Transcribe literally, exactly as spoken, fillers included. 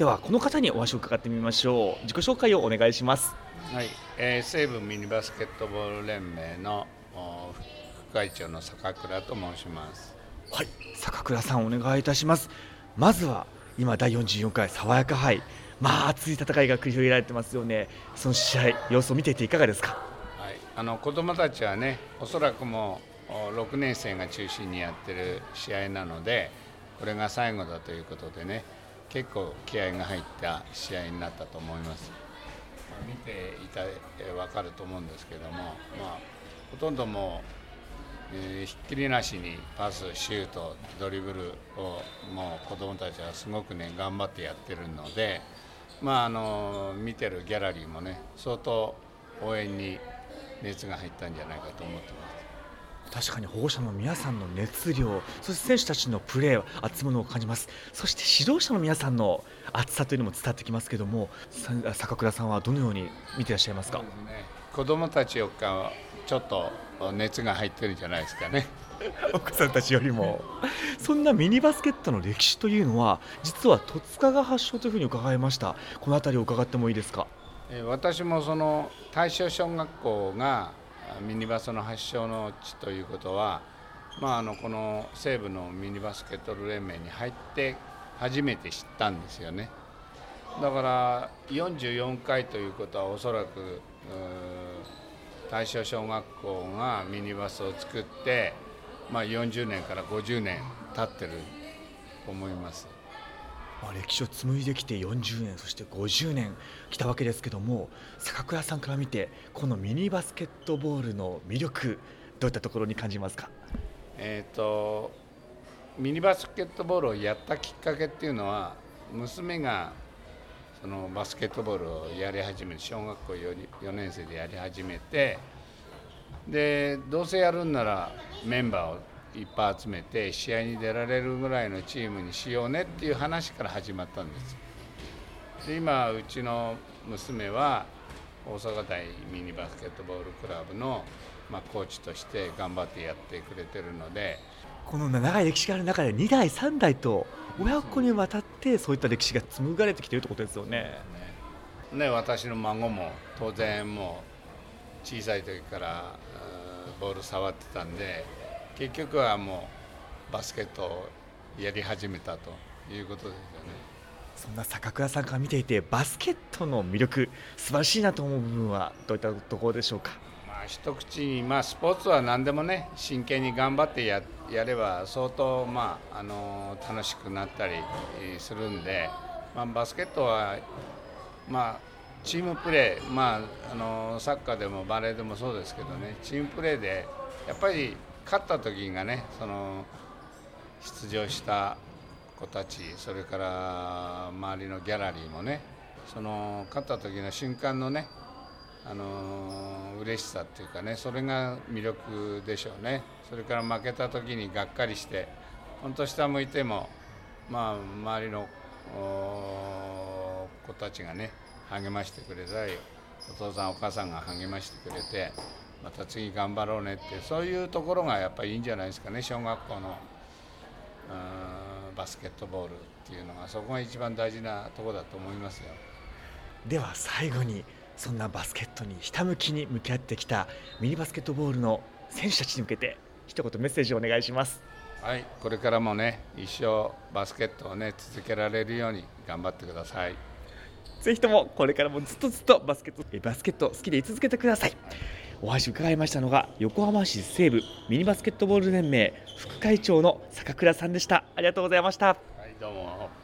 ではこの方にお話を伺ってみましょう。自己紹介をお願いします。 はい、えー、西武ミニバスケットボール連盟の副会長の坂倉と申します。 はい、坂倉さんお願いいたします。まずは今だいよんじゅうよんかい爽やか杯、まあ熱い戦いが繰り広げられてますよね。その試合様子を見ていていかがですか？ はい、あの子どもたちはね、おそらくもうろくねん生が中心にやってる試合なので、これが最後だということでね、結構気合が入った試合になったと思います。まあ、見ていたら分かると思うんですけども、まあ、ほとんどもう、えー、ひっきりなしにパス、シュート、ドリブルをもう子どもたちはすごくね頑張ってやってるので、まあ、あの見てるギャラリーもね相当応援に熱が入ったんじゃないかと思ってます。 確かに保護者の皆さんの熱量、そして選手たちのプレー、熱いものを感じます。そして指導者の皆さんの熱さというのも伝わってきますけども、坂倉さんはどのように見ていらっしゃいますか？ そうですね、子どもたちよりかちょっと熱が入ってるんじゃないですかね。 お子さんたちよりも。そんなミニバスケットの歴史というのは実は戸塚が発祥というふうに伺いました。このあたりを伺ってもいいですか？ え私もその大正小学校がミニバスの発祥の地ということは、まあ、あのこの西部のミニバスケット連盟に入って初めて知ったんですよね。だからよんじゅうよんかいということはおそらく大正小学校がミニバスを作って、まあ、よんじゅうねんからごじゅうねん経ってると思います。 まあ、歴史を紡いできてよんじゅうねん、そしてごじゅうねん来たわけですけども、坂倉さんから見てこのミニバスケットボールの魅力、どういったところに感じますか？ えーとミニバスケットボールをやったきっかけっていうのは、娘がそのバスケットボールをやり始めて、小学校 4, よねん生でやり始めて、でどうせやるんならメンバーをいっぱい集めて試合に出られるぐらいのチームにしようねっていう話から始まったんです。で今うちの娘は大阪大ミニバスケットボールクラブの、まあ、コーチとして頑張ってやってくれてるので、 この長い歴史がある中でにだいさんだいと親子にわたってそういった歴史が紡がれてきているということですよね。 ね、私の孫も当然もう小さい時からボール触ってたんで、結局はもうバスケットをやり始めたということですよね。 そんな坂倉さんから見ていてバスケットの魅力、素晴らしいなと思う部分はどういったところでしょうか？ まあ、一口に、まあ、スポーツは何でもね真剣に頑張って や, やれば相当、まあ、あの楽しくなったりするんで、まあ、バスケットは、まあ、チームプレー、まあ、あのサッカーでもバレーでもそうですけどね、チームプレーでやっぱり勝った時がね、その出場した子たち、それから周りのギャラリーもね、その勝った時の瞬間のね、あの嬉しさっていうかね、それが魅力でしょうね。それから負けた時にがっかりして、本当下向いても、まあ、周りの子たちがね励ましてくれたり、お父さんお母さんが励ましてくれて、また次頑張ろうねって、そういうところがやっぱりいいんじゃないですかね。小学校のバスケットボールっていうのが、そこが一番大事なところだと思いますよ。 では最後に、そんなバスケットにひたむきに向き合ってきたミニバスケットボールの選手たちに向けて一言メッセージをお願いします。 はい、これからもね一生バスケットをね続けられるように頑張ってください。 ぜひともこれからもずっとずっとバスケットバスケット好きでい続けてください。お話を伺いましたのが横浜市西部ミニバスケットボール連盟副会長の坂倉さんでした。ありがとうございました。 はい、どうも。